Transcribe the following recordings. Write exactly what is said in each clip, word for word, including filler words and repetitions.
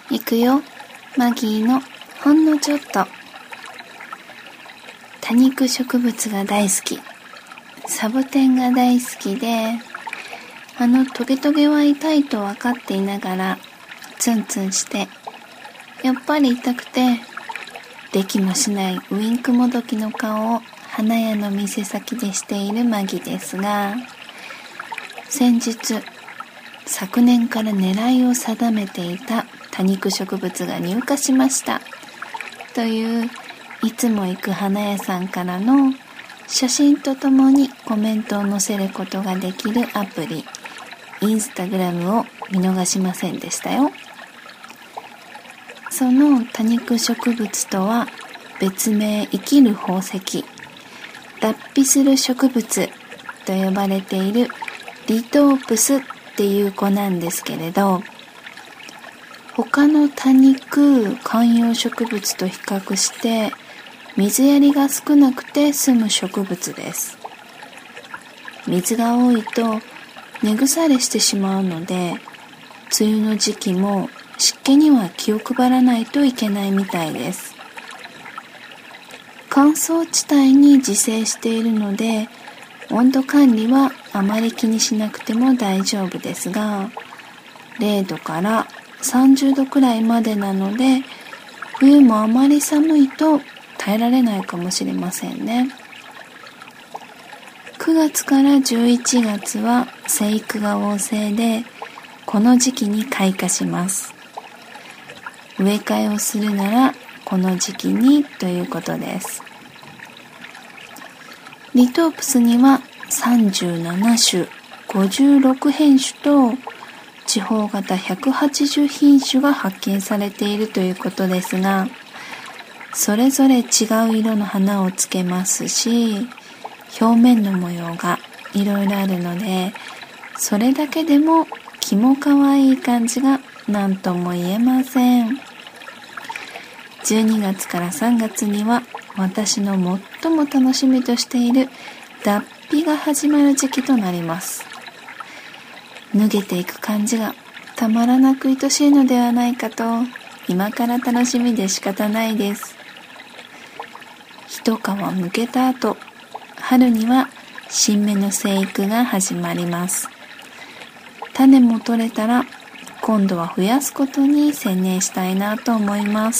いくよ、マギーのほんのちょっと。多肉植物が大好き、サボテンが大好きで、あのトゲトゲは痛いと分かっていながらツンツンして、やっぱり痛くてできもしないウインクもどきの顔を花屋の店先でしているマギですが、先日昨年から狙いを定めていた多肉植物が入荷しましたという、いつも行く花屋さんからの写真とともにコメントを載せることができるアプリインスタグラムを見逃しませんでしたよ。その多肉植物とは別名生きる宝石、脱皮する植物と呼ばれているリトープスっていう子なんですけれど、他の多肉観葉植物と比較して水やりが少なくて済む植物です。水が多いと根腐れしてしまうので、梅雨の時期も湿気には気を配らないといけないみたいです。乾燥地帯に自生しているので、温度管理はあまり気にしなくても大丈夫ですが、れいどからさんじゅうどくらいまでなので、冬もあまり寒いと耐えられないかもしれませんね。くがつからじゅういちがつは生育が旺盛で、この時期に開花します。植え替えをするならこの時期にということです。リトープスにはさんじゅうななしゅ、ごじゅうろくへんしゅと地方型ひゃくはちじゅうひんしゅが発見されているということですが、それぞれ違う色の花をつけますし、表面の模様がいろいろあるので、それだけでも気も可愛い感じが何とも言えません。じゅうにがつからさんがつには私の最も楽しみとしている脱皮が始まる時期となります。脱げていく感じがたまらなく愛しいのではないかと、今から楽しみで仕方ないです。一皮むけた後、春には新芽の生育が始まります。種も取れたら今度は増やすことに専念したいなと思います。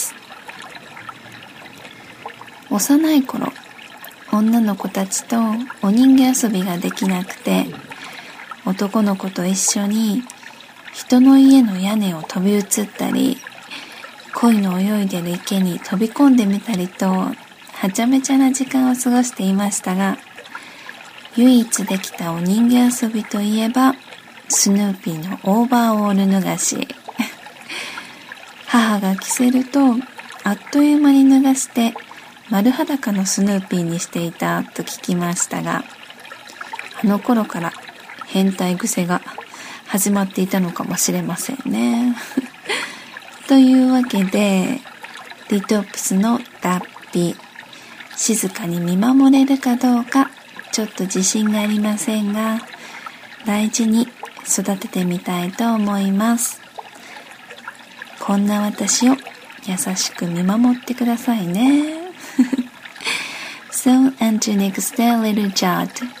幼い頃、女の子たちとお人形遊びができなくて、男の子と一緒に人の家の屋根を飛び移ったり、鯉の泳いでる池に飛び込んでみたりと、はちゃめちゃな時間を過ごしていましたが、唯一できたお人形遊びといえばスヌーピーのオーバーオール脱がし。母が着せるとあっという間に脱がして丸裸のスヌーピーにしていたと聞きましたが、あの頃から変態癖が始まっていたのかもしれませんね。というわけで、リトープスの脱皮、静かに見守れるかどうかちょっと自信がありませんが、大事に育ててみたいと思います。こんな私を優しく見守ってくださいね。So until next day, little child.